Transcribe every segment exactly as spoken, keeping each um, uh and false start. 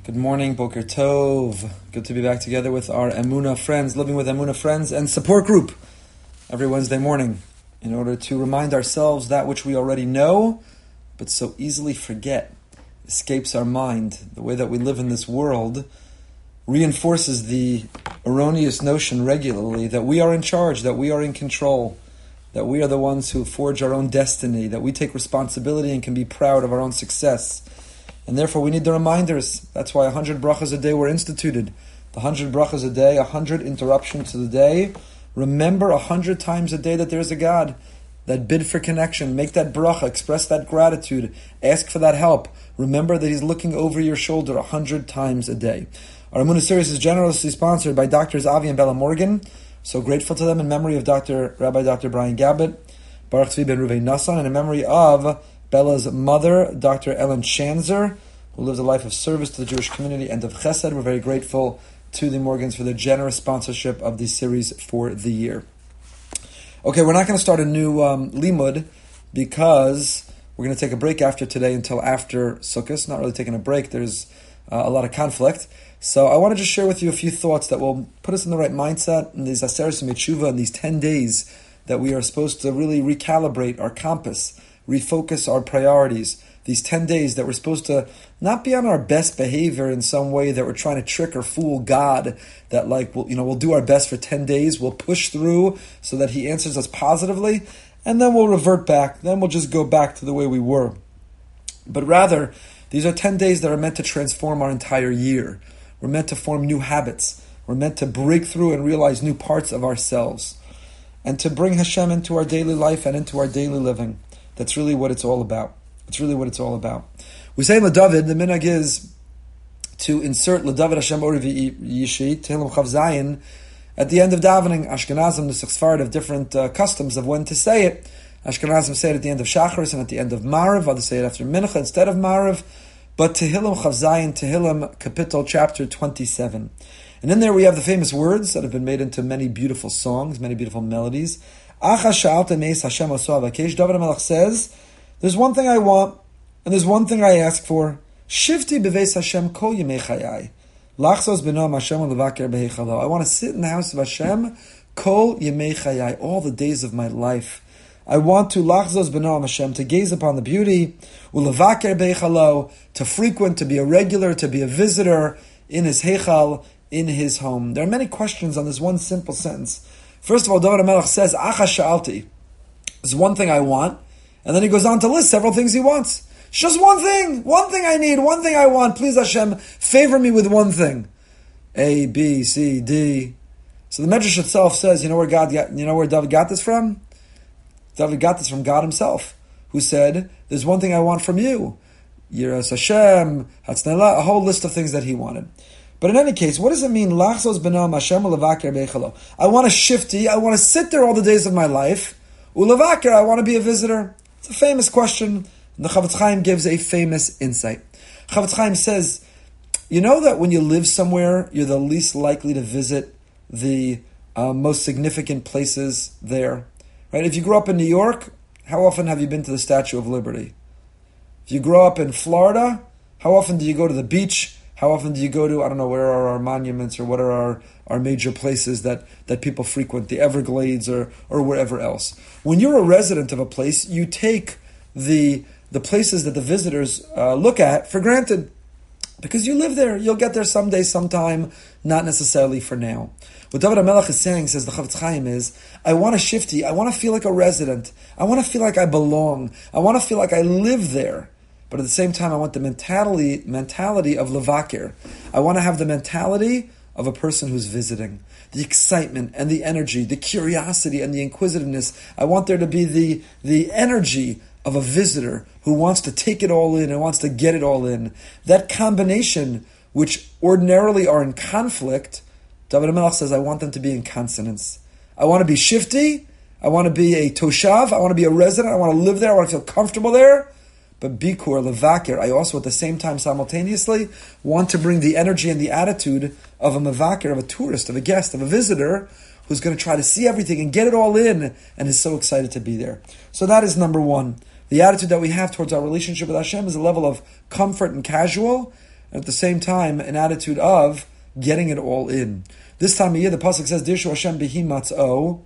Good morning, Boker Tov. Good to be back together with our Emunah friends, living with Emunah friends and support group every Wednesday morning in order to remind ourselves that which we already know, but so easily forget, escapes our mind. The way that we live in this world reinforces the erroneous notion regularly that we are in charge, that we are in control, that we are the ones who forge our own destiny, that we take responsibility and can be proud of our own success. And therefore we need the reminders. That's why a hundred brachas a day were instituted. The hundred brachas a day, a hundred interruptions to the day. Remember a hundred times a day that there's a God. That bid for connection. Make that bracha. Express that gratitude. Ask for that help. Remember that He's looking over your shoulder a hundred times a day. Our Emunah series is generously sponsored by Doctors Avi and Bella Morgan. So grateful to them in memory of Doctor Rabbi Doctor Brian Gabbett, Baruch Tzvi ben Ruvain Nassan, and in memory of Bella's mother, Doctor Ellen Shanzer, who lives a life of service to the Jewish community and of chesed. We're very grateful to the Morgans for their generous sponsorship of this series for the year. Okay, we're not going to start a new um, limud because we're going to take a break after today until after Sukkot. Not really taking a break. There's uh, a lot of conflict. So I want to just share with you a few thoughts that will put us in the right mindset in these Aseres Mitzvah, in these ten days that we are supposed to really recalibrate our compass, refocus our priorities. These ten days that we're supposed to not be on our best behavior in some way that we're trying to trick or fool God, that like, we'll, you know, we'll do our best for ten days, we'll push through so that He answers us positively, and then we'll revert back, then we'll just go back to the way we were. But rather, these are ten days that are meant to transform our entire year. We're meant to form new habits. We're meant to break through and realize new parts of ourselves, and to bring Hashem into our daily life and into our daily living. That's really what it's all about. It's really what it's all about. We say LeDavid, the minhag is to insert LeDavid Hashem Ori V'Yishi, Tehillim Chav Zayin, at the end of davening. Ashkenazim, the Sefard have different uh, customs of when to say it. Ashkenazim say it at the end of Shacharis and at the end of Mariv. Others say it after Mincha instead of Mariv. But Tehillim Chav Zayin, Tehillim Kapitel, chapter twenty-seven. And in there we have the famous words that have been made into many beautiful songs, many beautiful melodies. Acha Sha'alta Meis Hashem Oso Avakesh. David HaMelech says, there's one thing I want, and there's one thing I ask for. Shivti beveis Hashem kol yemei chayai. Lachzos b'noam Hashem u'levaker b'heichalo. I want to sit in the house of Hashem kol yemei chayai, all the days of my life. I want to lachzos b'noam Hashem, to gaze upon the beauty, u'levaker b'heichalo, to frequent, to be a regular, to be a visitor in His heichal, in His home. There are many questions on this one simple sentence. First of all, David HaMelech says, Acha sha'alti. There's one thing I want. And then he goes on to list several things he wants. It's just one thing. One thing I need. One thing I want. Please, Hashem, favor me with one thing. A, B, C, D. So the Medrash itself says, you know where God got, you know where David got this from? David got this from God Himself, who said, there's one thing I want from you. Yiras Hashem, Hatznela, a whole list of things that he wanted. But in any case, what does it mean? Lachzos b'noam Hashem u'levaker b'eichalo. I want a shifty. I want to sit there all the days of my life. U'levaker, I want to be a visitor. It's a famous question, and the Chavetz Chaim gives a famous insight. Chavetz Chaim says, you know that when you live somewhere, you're the least likely to visit the uh, most significant places there. Right? If you grew up in New York, how often have you been to the Statue of Liberty? If you grow up in Florida, how often do you go to the beach? How often do you go to, I don't know, where are our monuments or what are our, our major places that, that people frequent, the Everglades or, or wherever else? When you're a resident of a place, you take the the places that the visitors uh, look at for granted because you live there. You'll get there someday, sometime, not necessarily for now. What David HaMelech is saying, says the Chavetz Chaim, is, I want a shifty, I want to feel like a resident, I want to feel like I belong, I want to feel like I live there. But at the same time, I want the mentality mentality of Levakir. I want to have the mentality of a person who's visiting. The excitement and the energy, the curiosity and the inquisitiveness. I want there to be the, the energy of a visitor who wants to take it all in and wants to get it all in. That combination, which ordinarily are in conflict, David HaMelech says, I want them to be in consonance. I want to be shifty. I want to be a toshav. I want to be a resident. I want to live there. I want to feel comfortable there. But bikur, levakir, I also at the same time simultaneously want to bring the energy and the attitude of a mevakir, of a tourist, of a guest, of a visitor who's going to try to see everything and get it all in and is so excited to be there. So that is number one. The attitude that we have towards our relationship with Hashem is a level of comfort and casual, and at the same time, an attitude of getting it all in. This time of year, the pasuk says, "Dirshu Hashem behi matz'o,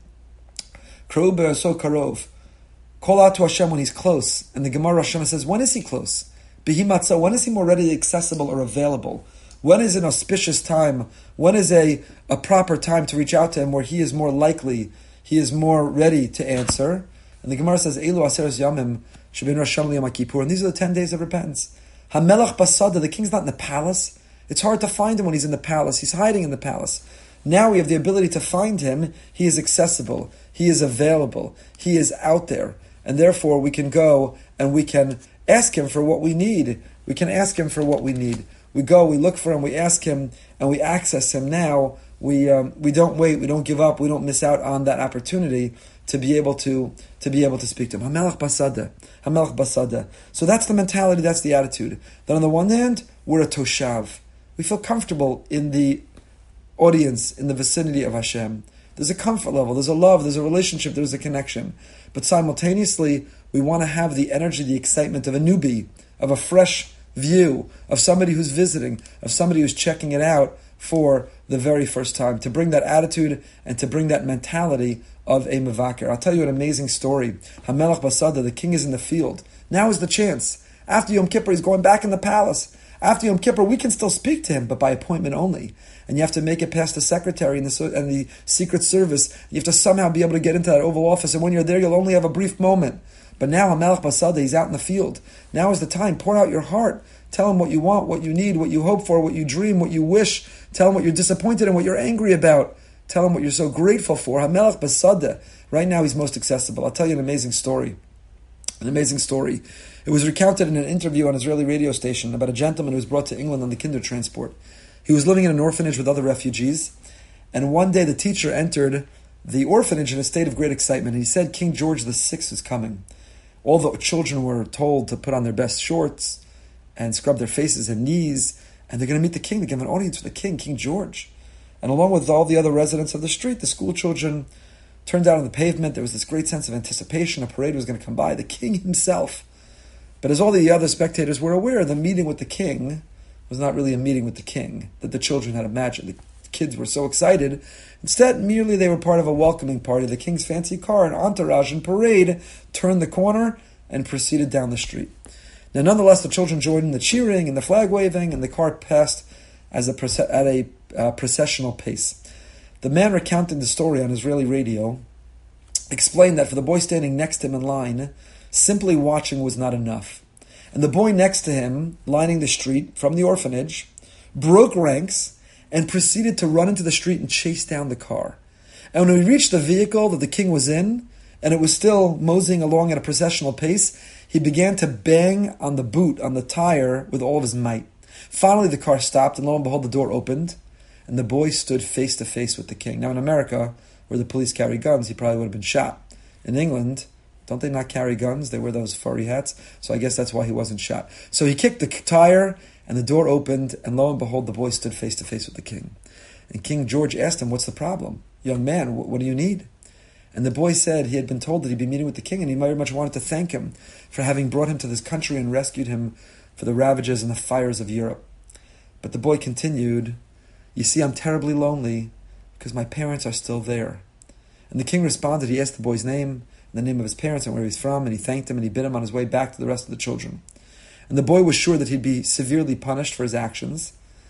kreu be'aso karov." Call out to Hashem when He's close. And the Gemara Rosh Hashanah says, when is He close? Behi matz'o, when is He more readily accessible or available? When is an auspicious time? When is a, a proper time to reach out to Him where He is more likely, He is more ready to answer? And the Gemara says, Eilu aseres yamim shebin Rosh Hashanah Yom Kippur. And these are the ten days of repentance. HaMelech basada, the king's not in the palace. It's hard to find Him when He's in the palace. He's hiding in the palace. Now we have the ability to find Him. He is accessible. He is available. He is out there. And therefore we can go and we can ask Him for what we need. We can ask Him for what we need. We go, we look for Him, we ask Him, and we access Him now. We um, we don't wait, we don't give up, we don't miss out on that opportunity to be able to to be able to speak to Him. HaMelech basada. HaMelech basada. So that's the mentality, that's the attitude. That on the one hand, we're a toshav. We feel comfortable in the audience, in the vicinity of Hashem. There's a comfort level, there's a love, there's a relationship, there's a connection. But simultaneously, we want to have the energy, the excitement of a newbie, of a fresh view, of somebody who's visiting, of somebody who's checking it out for the very first time, to bring that attitude and to bring that mentality of a mevaker. I'll tell you an amazing story. HaMelech basada, the king is in the field. Now is the chance. After Yom Kippur, he's going back in the palace. After Yom Kippur, we can still speak to him, but by appointment only. And you have to make it past the secretary and the, and the Secret Service. You have to somehow be able to get into that Oval Office, and when you're there, you'll only have a brief moment. But now, HaMelech basada, he's out in the field. Now is the time. Pour out your heart. Tell him what you want, what you need, what you hope for, what you dream, what you wish. Tell him what you're disappointed in, what you're angry about. Tell him what you're so grateful for. HaMelech basada. Right now, he's most accessible. I'll tell you an amazing story. An amazing story. It was recounted in an interview on an Israeli radio station about a gentleman who was brought to England on the kinder transport. He was living in an orphanage with other refugees, and one day the teacher entered the orphanage in a state of great excitement. And he said, King George the Sixth is coming. All the children were told to put on their best shorts and scrub their faces and knees, and they're going to meet the king. They give an audience for the king, King George. And along with all the other residents of the street, the school children turned out on the pavement. There was this great sense of anticipation. A parade was going to come by. The king himself. But as all the other spectators were aware, the meeting with the king was not really a meeting with the king that the children had imagined. The kids were so excited. Instead, merely they were part of a welcoming party. The king's fancy car and entourage and parade turned the corner and proceeded down the street. Now, nonetheless, the children joined in the cheering and the flag waving, and the car passed as a, at a uh, processional pace. The man recounting the story on Israeli radio explained that for the boy standing next to him in line, simply watching was not enough. And the boy next to him, lining the street from the orphanage, broke ranks and proceeded to run into the street and chase down the car. And when we reached the vehicle that the king was in, and it was still moseying along at a processional pace, he began to bang on the boot, on the tire, with all of his might. Finally, the car stopped, and lo and behold, the door opened, and the boy stood face to face with the king. Now, in America, where the police carry guns, he probably would have been shot. In England, don't they not carry guns? They wear those furry hats. So I guess that's why he wasn't shot. So he kicked the tire, and the door opened, and lo and behold, the boy stood face to face with the king. And King George asked him, what's the problem? Young man, what do you need? And the boy said he had been told that he'd be meeting with the king, and he very much wanted to thank him for having brought him to this country and rescued him for the ravages and the fires of Europe. But the boy continued, you see, I'm terribly lonely because my parents are still there. And the king responded. He asked the boy's name, and the name of his parents and where he's from, and he thanked him, and he bid him on his way back to the rest of the children. And the boy was sure that he'd be severely punished for his actions.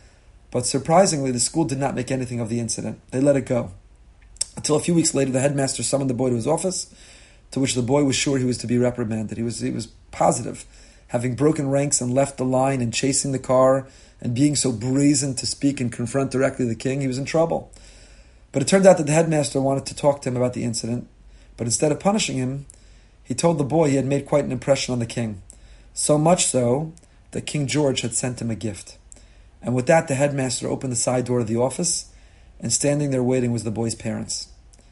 But surprisingly, the school did not make anything of the incident. They let it go. Until a few weeks later, the headmaster summoned the boy to his office, to which the boy was sure he was to be reprimanded. He was he was positive, having broken ranks and left the line and chasing the car and being so brazen to speak and confront directly the king, he was in trouble. But it turned out that the headmaster wanted to talk to him about the incident, but instead of punishing him, he told the boy he had made quite an impression on the king. So much so that King George had sent him a gift. And with that, the headmaster opened the side door of the office, and standing there waiting was the boy's parents.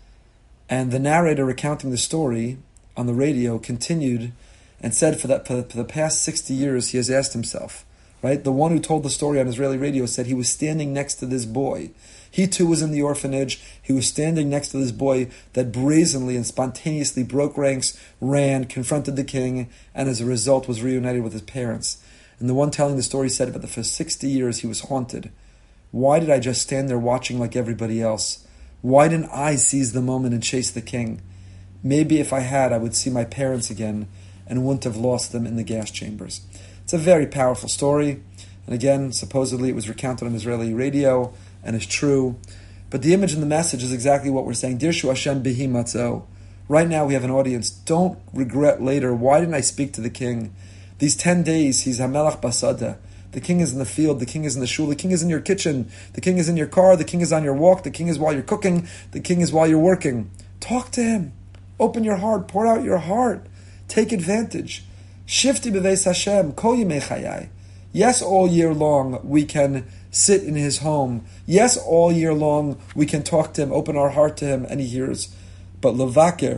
And the narrator recounting the story on the radio continued and said for, that, for, the, for the past sixty years he has asked himself, right? The one who told the story on Israeli radio said he was standing next to this boy. He too was in the orphanage. He was standing next to this boy that brazenly and spontaneously broke ranks, ran, confronted the king, and as a result was reunited with his parents. And the one telling the story said that for sixty years he was haunted. Why did I just stand there watching like everybody else? Why didn't I seize the moment and chase the king? Maybe if I had, I would see my parents again and wouldn't have lost them in the gas chambers. It's a very powerful story. And again, supposedly it was recounted on Israeli radio and is true. But the image and the message is exactly what we're saying. Dirshu Hashem bihi matzo. Right now we have an audience. Don't regret later. Why didn't I speak to the king? These ten days, he's Hamelach Basada. The king is in the field, the king is in the shul, the king is in your kitchen, the king is in your car, the king is on your walk, the king is while you're cooking, the king is while you're working. Talk to him. Open your heart, pour out your heart. Take advantage. Shifti b'veis Hashem, kol yimei chayai. Yes, all year long we can sit in his home. Yes, all year long we can talk to him, open our heart to him, and he hears. But levaker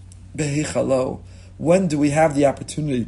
behichalo. When do we have the opportunity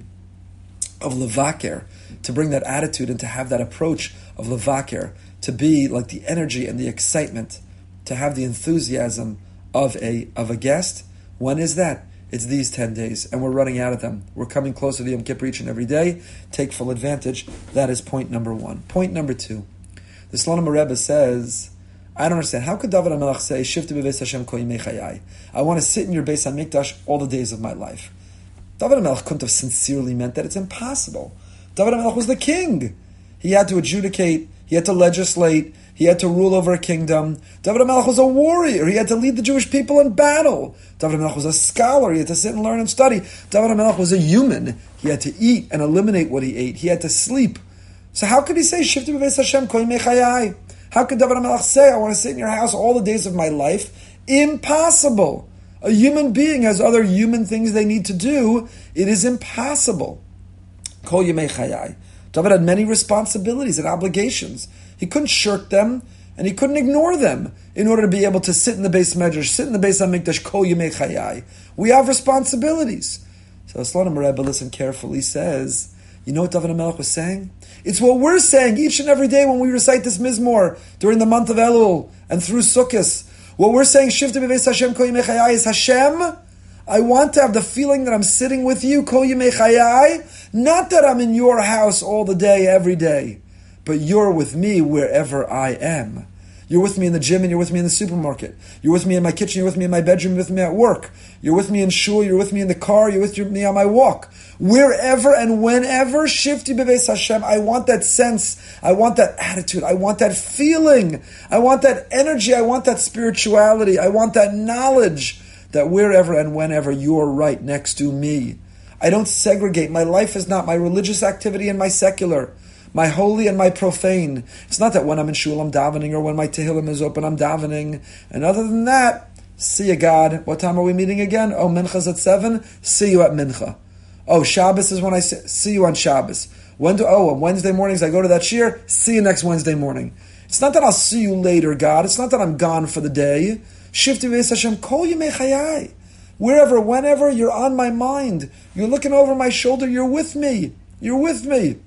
of levaker, to bring that attitude and to have that approach of levaker, to be like the energy and the excitement, to have the enthusiasm of a of a guest? When is that? It's these ten days, and we're running out of them. We're coming closer to Yom Kippur each and every day. Take full advantage. That is point number one. Point number two. The Slonim Rebbe says, I don't understand. How could David HaMelech say, Shifti b'veis Hashem kol yimei chayai? I want to sit in your Beis HaMikdash all the days of my life. David HaMelech couldn't have sincerely meant that. It's impossible. David HaMelech was the king. He had to adjudicate. He had to legislate. He had to rule over a kingdom. David HaMelech was a warrior. He had to lead the Jewish people in battle. David HaMelech was a scholar. He had to sit and learn and study. David HaMelech was a human. He had to eat and eliminate what he ate. He had to sleep. So how could he say, Shifti b'veis Hashem kol yimei chayai? How could David HaMelech say, I want to sit in your house all the days of my life? Impossible. A human being has other human things they need to do. It is impossible. Kol yimei chayai. David had many responsibilities and obligations. He couldn't shirk them, and he couldn't ignore them in order to be able to sit in the Beis Medrash, sit in the Beis HaMikdash, kol yimei chayai. We have responsibilities. So Slonim Rebbe, listen carefully, says, you know what David HaMelech was saying? It's what we're saying each and every day when we recite this Mizmor during the month of Elul and through Sukkot. What we're saying, Shifti b'veis Hashem kol yimei chayai, is Hashem, I want to have the feeling that I'm sitting with you, kol yimei chayai, not that I'm in your house all the day, every day, but you're with me wherever I am. You're with me in the gym and you're with me in the supermarket. You're with me in my kitchen, you're with me in my bedroom, you're with me at work. You're with me in shul, you're with me in the car, you're with me on my walk. Wherever and whenever, Shifti b'veis Hashem, I want that sense, I want that attitude, I want that feeling, I want that energy, I want that spirituality, I want that knowledge that wherever and whenever you're right next to me. I don't segregate. My life is not my religious activity and my secular, my holy and my profane. It's not that when I'm in shul I'm davening, or when my tehillim is open I'm davening. And other than that, see you, God. What time are we meeting again? Oh, Mincha's at seven? See you at Mincha. Oh, Shabbos is when I see, see you on Shabbos. When do, oh, on Wednesday mornings I go to that shir? See you next Wednesday morning. It's not that I'll see you later, God. It's not that I'm gone for the day. Shifti b'veis Hashem kol yimei chayai. Wherever, whenever, you're on my mind. You're looking over my shoulder. You're with me. You're with me.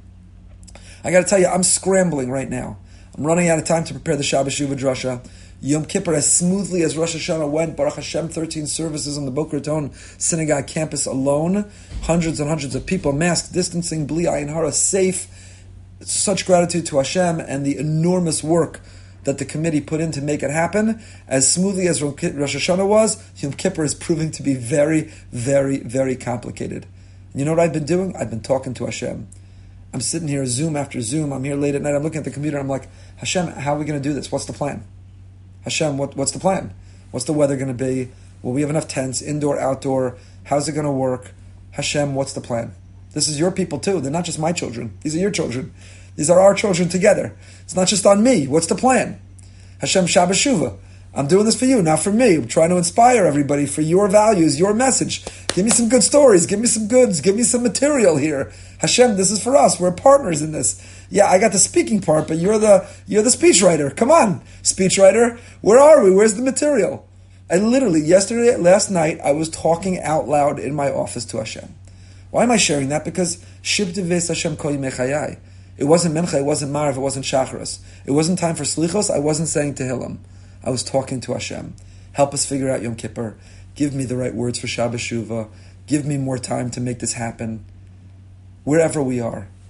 I got to tell you, I'm scrambling right now. I'm running out of time to prepare the Shabbos Shuvah Drasha. Yom Kippur, as smoothly as Rosh Hashanah went, Baruch Hashem, thirteen services on the Boca Raton Synagogue campus alone. Hundreds and hundreds of people, masked, distancing, bli ayin hara, safe. Such gratitude to Hashem and the enormous work that the committee put in to make it happen. As smoothly as Rosh Hashanah was, Yom Kippur is proving to be very, very, very complicated. You know what I've been doing? I've been talking to Hashem. I'm sitting here, Zoom after Zoom. I'm here late at night. I'm looking at the computer. I'm like, Hashem, how are we going to do this? What's the plan? Hashem, what, what's the plan? What's the weather going to be? Will we have enough tents, indoor, outdoor? How's it going to work? Hashem, what's the plan? This is your people too. They're not just my children. These are your children. These are our children together. It's not just on me. What's the plan? Hashem, Shabbos Shuvah. I'm doing this for you, not for me. I'm trying to inspire everybody for your values, your message. Give me some good stories. Give me some goods. Give me some material here. Hashem, this is for us. We're partners in this. Yeah, I got the speaking part, but you're the you're the speechwriter. Come on, speechwriter. Where are we? Where's the material? I literally, yesterday, last night, I was talking out loud in my office to Hashem. Why am I sharing that? Because Shivti Ves Hashem Kol Yimei Chayai. It wasn't Mincha, it wasn't Marav, it wasn't Shacharis. It wasn't time for Slichos, I wasn't saying Tehillim. I was talking to Hashem. Help us figure out Yom Kippur. Give me the right words for Shabbos Shuvah. Give me more time to make this happen. Wherever we are,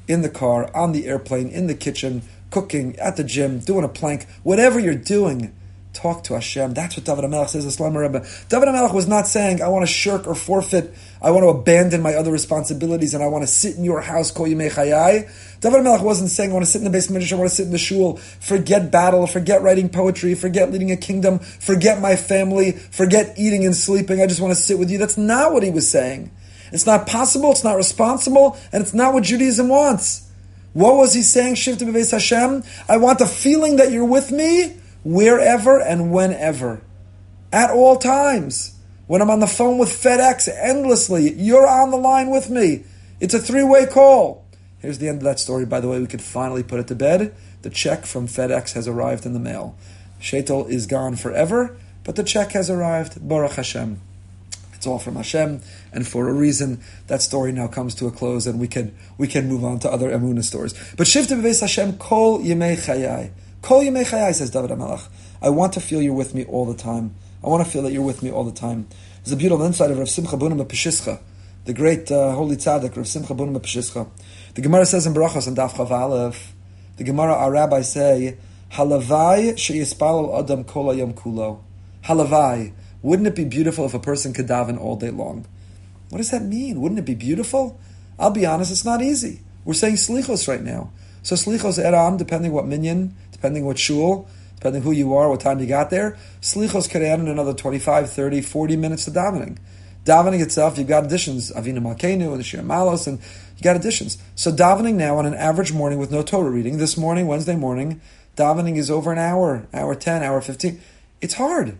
in the car, on the airplane, in the kitchen, cooking, at the gym, doing a plank, whatever you're doing, talk to Hashem. That's what David HaMelech says, Islam Rebbe. David HaMelech was not saying, I want to shirk or forfeit, I want to abandon my other responsibilities, and I want to sit in your house, kol yimei chayai. David HaMelech wasn't saying, I want to sit in the base midrash, I want to sit in the shul, forget battle, forget writing poetry, forget leading a kingdom, forget my family, forget eating and sleeping, I just want to sit with you. That's not what he was saying. It's not possible, it's not responsible, and it's not what Judaism wants. What was he saying? Shivta b'veis Hashem. I want the feeling that you're with me wherever and whenever. At all times. When I'm on the phone with FedEx endlessly, you're on the line with me. It's a three-way call. Here's the end of that story. By the way, we could finally put it to bed. The check from FedEx has arrived in the mail. Shaitel is gone forever, but the check has arrived. Baruch Hashem. It's all from Hashem, and for a reason, that story now comes to a close, and we can we can move on to other Emunah stories. But Shivta b'veis Hashem kol yimei chayai. Kol yimei chayai, says David HaMelech. I want to feel you're with me all the time. I want to feel that you're with me all the time. There's a beautiful insight of Rav Simcha Bunim Peshischa, the great uh, holy tzaddik, Rav Simcha Bunim Peshischa. The Gemara says in Brachos and Daf Chav Aleph, the Gemara, our rabbis say, Halavai sheyispalel adam kol hayom kulo. Halavai. Wouldn't it be beautiful if a person could daven all day long? What does that mean? Wouldn't it be beautiful? I'll be honest, it's not easy. We're saying slichos right now. So slichos eram, depending what minyan, depending what shul, depending who you are, what time you got there, slichos could add in another twenty-five, thirty, forty minutes to davening. Davening itself, you've got additions, Avinu Malkeinu and the Shir Malos, and you got additions. So davening now on an average morning with no Torah reading, this morning, Wednesday morning, davening is over an hour, hour ten, hour fifteen. It's hard.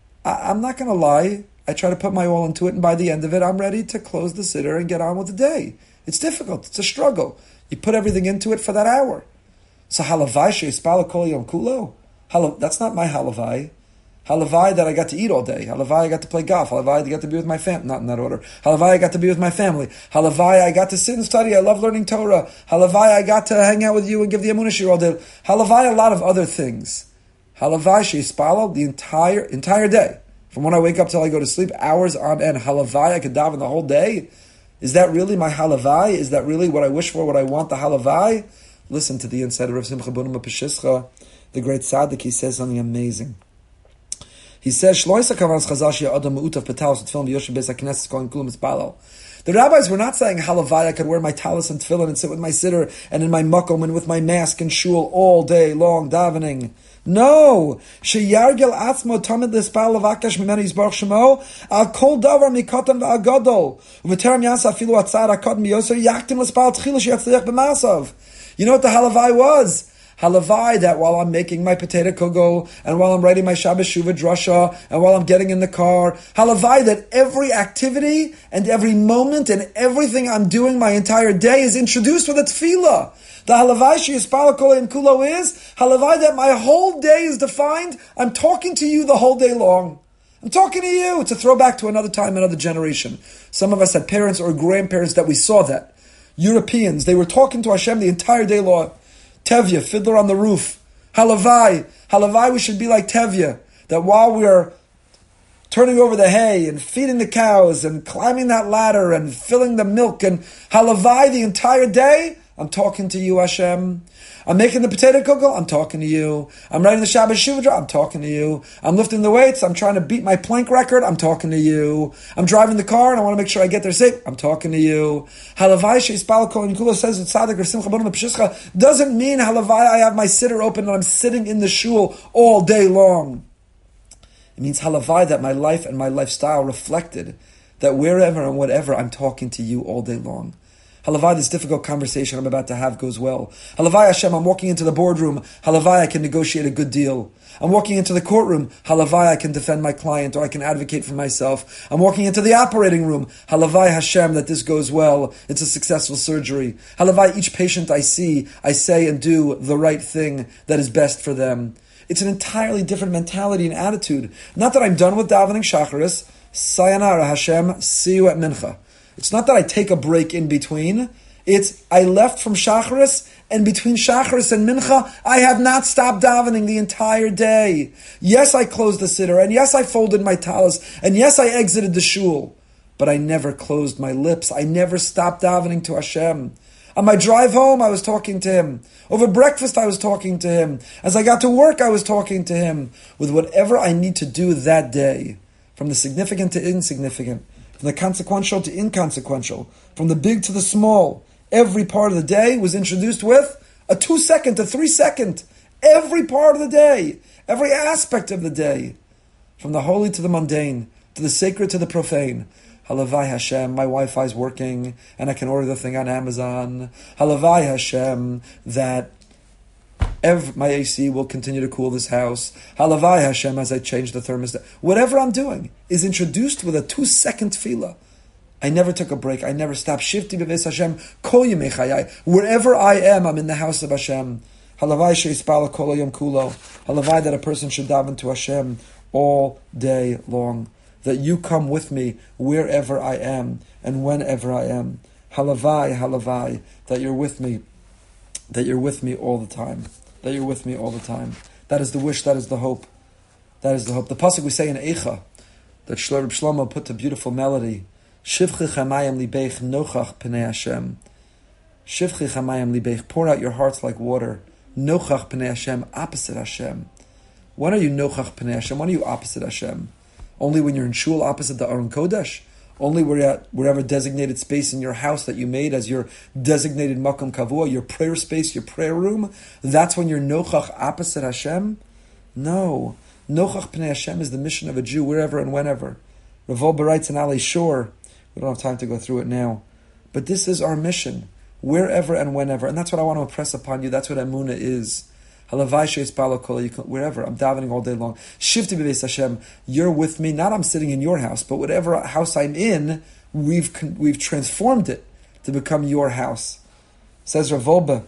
I, I'm not going to lie. I try to put my all into it, and by the end of it, I'm ready to close the siddur and get on with the day. It's difficult. It's a struggle. You put everything into it for that hour. So halavai sheyispal kol yom kulo. That's not my halavai. Halavai that I got to eat all day. Halavai I got to play golf. Halavai I got to be with my family. Not in that order. Halavai I got to be with my family. Halavai I got to sit and study. I love learning Torah. Halavai I got to hang out with you and give the Emunah shir all day. Halavai a lot of other things. Halavai sheyispal the entire entire day. From when I wake up till I go to sleep, hours on end. Halavai I could daven the whole day. Is that really my halavai? Is that really what I wish for, what I want, the halavai? Listen to the insight of Rav Simcha Bunim Peshischa, the great tzaddik. He says something amazing. He says, the rabbis were not saying halavai, I could wear my talis and tefillin and sit with my siddur and in my makom and with my mask and shul all day long davening. No, sheyargel atzmo tamid lispal levakash mimenu yisbarach shemo al kol davar mikotam va'agadol u'v'terem yasa afilu atzar akad miyoser yaktim lispal tchila sheyatzliach b'masav. You know what the halavai was? Halavai that while I'm making my potato kugel, and while I'm writing my Shabbos Shuvah drasha, and while I'm getting in the car, halavai that every activity and every moment and everything I'm doing my entire day is introduced with a tefillah. The halavai sheyispal kol yom kulo is halavai that my whole day is defined. I'm talking to you the whole day long. I'm talking to you. It's a throwback to another time, another generation. Some of us had parents or grandparents that we saw that. Europeans, they were talking to Hashem the entire day long. Tevye, fiddler on the roof. Halavai. Halavai, we should be like Tevye. That while we are turning over the hay and feeding the cows and climbing that ladder and filling the milk and halavai the entire day, I'm talking to you, Hashem. I'm making the potato kugel, I'm talking to you. I'm writing the Shabbos Shuvah, I'm talking to you. I'm lifting the weights, I'm trying to beat my plank record, I'm talking to you. I'm driving the car and I want to make sure I get there safe, I'm talking to you. Halavai sheyispal kol yom kulo says with tzaddik or Simcha Bunim Peshischa doesn't mean halavai I have my siddur open and I'm sitting in the shul all day long. It means halavai that my life and my lifestyle reflected that wherever and whatever I'm talking to you all day long. Halavai, this difficult conversation I'm about to have goes well. Halavai Hashem, I'm walking into the boardroom. Halavai, I can negotiate a good deal. I'm walking into the courtroom. Halavai, I can defend my client or I can advocate for myself. I'm walking into the operating room. Halavai Hashem, that this goes well. It's a successful surgery. Halavai, each patient I see, I say and do the right thing that is best for them. It's an entirely different mentality and attitude. Not that I'm done with davening shacharis. Sayonara Hashem, see you at mincha. It's not that I take a break in between. It's I left from Shacharis, and between Shacharis and Mincha, I have not stopped davening the entire day. Yes, I closed the siddur, and yes, I folded my talis, and yes, I exited the shul. But I never closed my lips. I never stopped davening to Hashem. On my drive home, I was talking to Him. Over breakfast, I was talking to Him. As I got to work, I was talking to Him. With whatever I need to do that day, from the significant to insignificant, from the consequential to inconsequential, from the big to the small, every part of the day was introduced with a two-second, a three-second. Every part of the day, every aspect of the day, from the holy to the mundane, to the sacred to the profane. Halavai Hashem, my Wi-Fi is working, and I can order the thing on Amazon. Halavai Hashem, that every, my A C will continue to cool this house. Halavai Hashem, as I change the thermostat. Whatever I'm doing is introduced with a two-second tefillah. I never took a break. I never stopped. Shivti b'ves Hashem, kol yemei chayai. Wherever I am, I'm in the house of Hashem. Halavai she'ispala kol hayom kulo. Halavai that a person should daven to Hashem all day long. That you come with me wherever I am and whenever I am. Halavai, halavai, that you're with me, that you're with me all the time. That you're with me all the time. That is the wish, that is the hope. That is the hope. The pasuk we say in Eicha, that Shlomo Shlomo put a beautiful melody. Shivchi chamayim libeich nochach pnei Hashem. Shivchi chamayim libeich, pour out your hearts like water. Nochach pnei Hashem, opposite Hashem. When are you nochach pnei Hashem? When are you opposite Hashem? Only when you're in shul opposite the Aron Kodesh? Only where at wherever designated space in your house that you made as your designated makom kavua, your prayer space, your prayer room? That's when you're nochach opposite Hashem? No. Nochach pnei Hashem is the mission of a Jew wherever and whenever. Rav Wolbe writes in Ali Shor, we don't have time to go through it now, but this is our mission. Wherever and whenever. And that's what I want to impress upon you. That's what Emunah is. Halavai she'ispala kol, wherever. I'm davening all day long. Shivti b'ves Hashem. You're with me. Not I'm sitting in your house, but whatever house I'm in, we've we've transformed it to become your house. Says Rav Wolbe,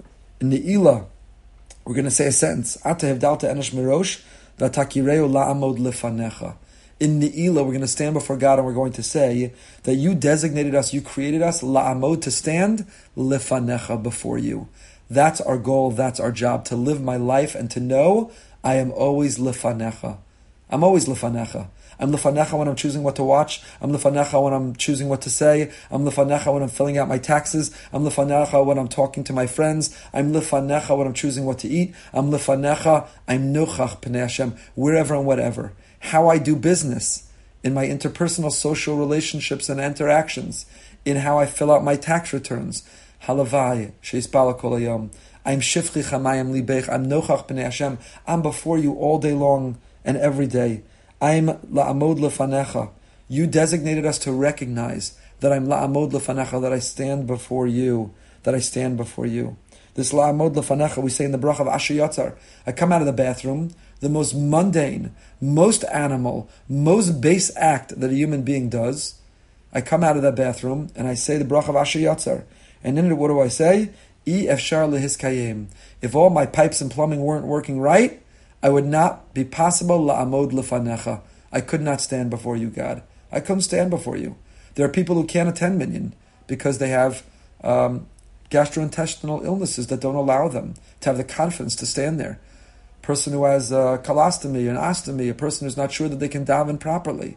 in the Ila, we're going to say a sentence. Ata hevdalta enosh mirosh, v'atakireu la'amod lefanecha. In Ne'ilah, we're going to stand before God and we're going to say that you designated us, you created us, la'amod, to stand, lefanecha, before you. That's our goal, that's our job, to live my life and to know I am always lefanecha. I'm always lefanecha. I'm lefanecha when I'm choosing what to watch. I'm lefanecha when I'm choosing what to say. I'm lefanecha when I'm filling out my taxes. I'm lefanecha when I'm talking to my friends. I'm lefanecha when I'm choosing what to eat. I'm lefanecha, I'm nochach pnei Hashem, wherever and whatever. How I do business, in my interpersonal social relationships and interactions, in how I fill out my tax returns. Halavai, she'ispala kol hayom. I'm shivchi chamayim libeich. I'm nochach pnei Hashem. I'm before you all day long and every day. I'm la'amod lefanecha. You designated us to recognize that I'm la'amod lefanecha, that I stand before you, that I stand before you. This la'amod lefanecha we say in the bracha of Asher Yatzar. I come out of the bathroom, the most mundane, most animal, most base act that a human being does. I come out of that bathroom and I say the bracha of Asher Yatzar. And in it, what do I say? I efshar lehiskayim. If all my pipes and plumbing weren't working right, I would not be possible la'amod lefanecha. I could not stand before you, God. I couldn't stand before you. There are people who can't attend minyan because they have um, gastrointestinal illnesses that don't allow them to have the confidence to stand there. A person who has uh, colostomy, an ostomy, a person who's not sure that they can daven properly.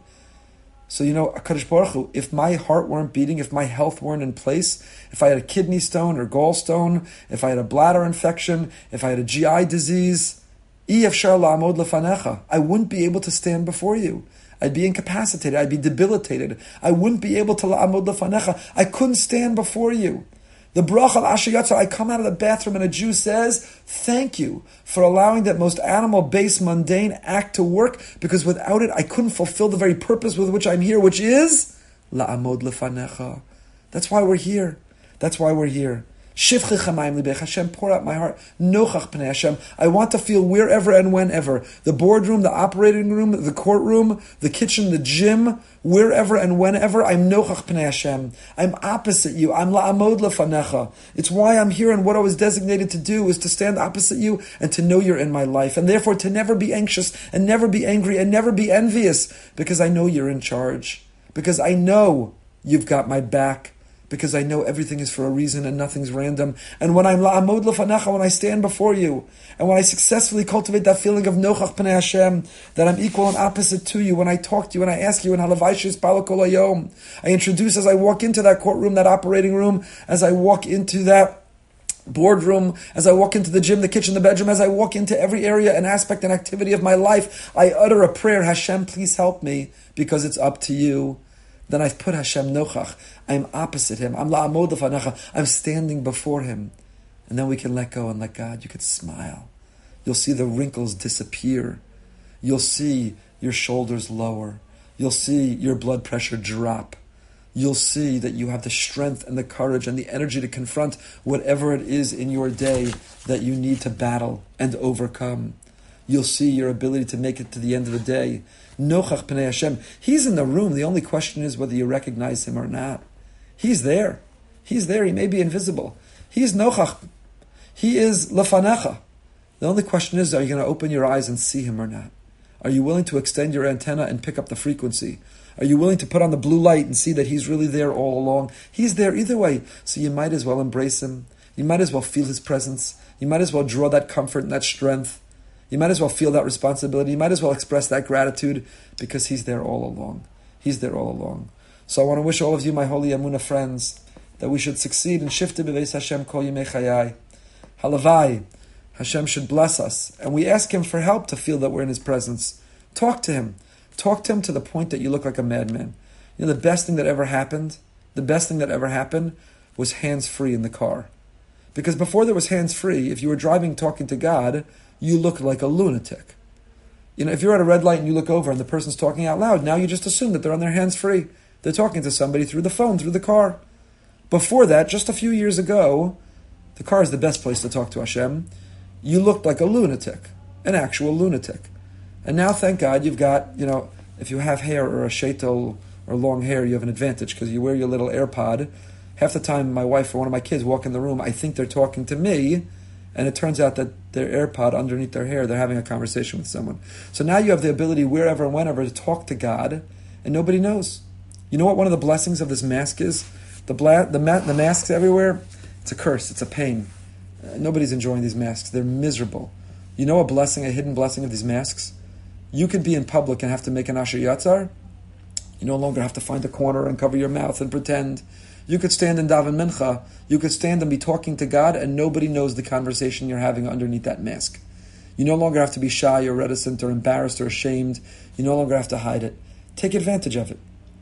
So, you know, HaKadosh Baruch Hu, if my heart weren't beating, if my health weren't in place, if I had a kidney stone or gallstone, if I had a bladder infection, if I had a G I disease, I efshar la'amod lefanecha, I wouldn't be able to stand before you. I'd be incapacitated. I'd be debilitated. I wouldn't be able to la'amod lefanecha. I couldn't stand before you. The bracha of Asher Yatzar, I come out of the bathroom and a Jew says, thank you for allowing that most animal-based, mundane act to work, because without it, I couldn't fulfill the very purpose with which I'm here, which is la'amod lefanecha. That's why we're here. That's why we're here. Shivchi chamayim libeich. Hashem, pour out my heart. Nochach pnei Hashem. I want to feel wherever and whenever. The boardroom, the operating room, the courtroom, the kitchen, the gym, wherever and whenever, I'm nochach pnei Hashem. I'm opposite you. I'm la'amod lefanecha. It's why I'm here, and what I was designated to do is to stand opposite you and to know you're in my life, and therefore to never be anxious and never be angry and never be envious, because I know you're in charge. Because I know you've got my back. because I know everything is for a reason and nothing's random. And when I'm la'amod lefanecha, when I stand before you, and when I successfully cultivate that feeling of nochach pnei Hashem, that I'm equal and opposite to you, when I talk to you and I ask you, and halavai sheyispalo kol hayom, I introduce as I walk into that courtroom, that operating room, as I walk into that boardroom, as I walk into the gym, the kitchen, the bedroom, as I walk into every area and aspect and activity of my life, I utter a prayer, Hashem, please help me, because it's up to you. Then I've put Hashem nochach. I'm opposite Him. I'm la'amod lefanecha. I'm standing before Him. And then we can let go and let God. You can smile. You'll see the wrinkles disappear. You'll see your shoulders lower. You'll see your blood pressure drop. You'll see that you have the strength and the courage and the energy to confront whatever it is in your day that you need to battle and overcome. You'll see your ability to make it to the end of the day. Nochach pnei Hashem. He's in the room. The only question is whether you recognize Him or not. He's there. He's there. He may be invisible. He's nochach. He is lefanecha. The only question is, are you going to open your eyes and see Him or not? Are you willing to extend your antenna and pick up the frequency? Are you willing to put on the blue light and see that He's really there all along? He's there either way. So you might as well embrace Him. You might as well feel His presence. You might as well draw that comfort and that strength. You might as well feel that responsibility. You might as well express that gratitude, because He's there all along. He's there all along. So I want to wish all of you, my holy Emunah friends, that we should succeed in Shifte B'Beis Hashem Kol Yimei Chayai. Halavai, Hashem should bless us. And we ask Him for help to feel that we're in His presence. Talk to Him. Talk to Him to the point that you look like a madman. You know, the best thing that ever happened, the best thing that ever happened was hands-free in the car. Because before there was hands-free, if you were driving talking to God, you look like a lunatic. You know, if you're at a red light and you look over and the person's talking out loud, now you just assume that they're on their hands-free. They're talking to somebody through the phone, through the car. Before that, just a few years ago, the car is the best place to talk to Hashem. You looked like a lunatic, an actual lunatic. And now, thank God, you've got, you know, if you have hair or a sheitel or long hair, you have an advantage because you wear your little AirPod. Half the time, my wife or one of my kids walk in the room, I think they're talking to me, and it turns out that their AirPod underneath their hair, they're having a conversation with someone. So now you have the ability, wherever and whenever, to talk to God, and nobody knows. You know what one of the blessings of this mask is? The bla- the, ma- the masks everywhere, it's a curse, it's a pain. Uh, nobody's enjoying these masks. They're miserable. You know a blessing, a hidden blessing of these masks? You could be in public and have to make an Asher Yatzar. You no longer have to find a corner and cover your mouth and pretend. You could stand in Daven Mincha. You could stand and be talking to God, and nobody knows the conversation you're having underneath that mask. You no longer have to be shy or reticent or embarrassed or ashamed. You no longer have to hide it. Take advantage of it.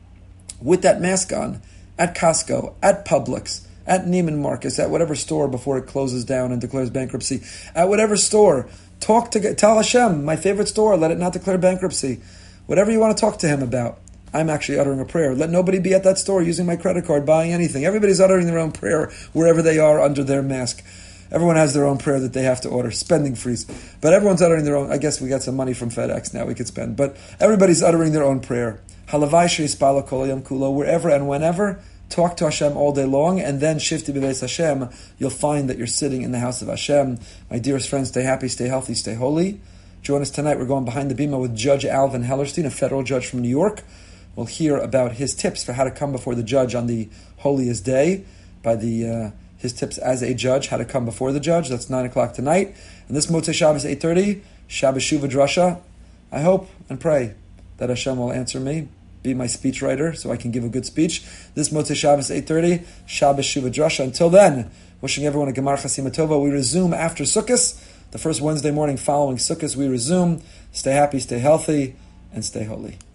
With that mask on, at Costco, at Publix, at Neiman Marcus, at whatever store before it closes down and declares bankruptcy, at whatever store, talk to, tell Hashem, my favorite store, let it not declare bankruptcy. Whatever you want to talk to Him about. I'm actually uttering a prayer. Let nobody be at that store using my credit card, buying anything. Everybody's uttering their own prayer wherever they are under their mask. Everyone has their own prayer that they have to order, spending freeze. But everyone's uttering their own. I guess we got some money from FedEx now we could spend. But everybody's uttering their own prayer. Halavai sheyispalo kol hayom kulo, wherever and whenever, talk to Hashem all day long, and then Shifte B'Beis Hashem, you'll find that you're sitting in the house of Hashem. My dearest friends, stay happy, stay healthy, stay holy. Join us tonight. We're going behind the bima with Judge Alvin Hellerstein, a federal judge from New York. We'll hear about his tips for how to come before the judge on the holiest day, by the uh, his tips as a judge, how to come before the judge. That's nine o'clock tonight. And this Motzei Shabbos, eight thirty, Shabbos Shuva Drasha. I hope and pray that Hashem will answer me, be my speechwriter, so I can give a good speech. This Motzei Shabbos, eight thirty, Shabbos Shuva Drasha. Until then, wishing everyone a Gemar Chasima Tova. We resume after Sukkot, the first Wednesday morning following Sukkot. We resume. Stay happy, stay healthy, and stay holy.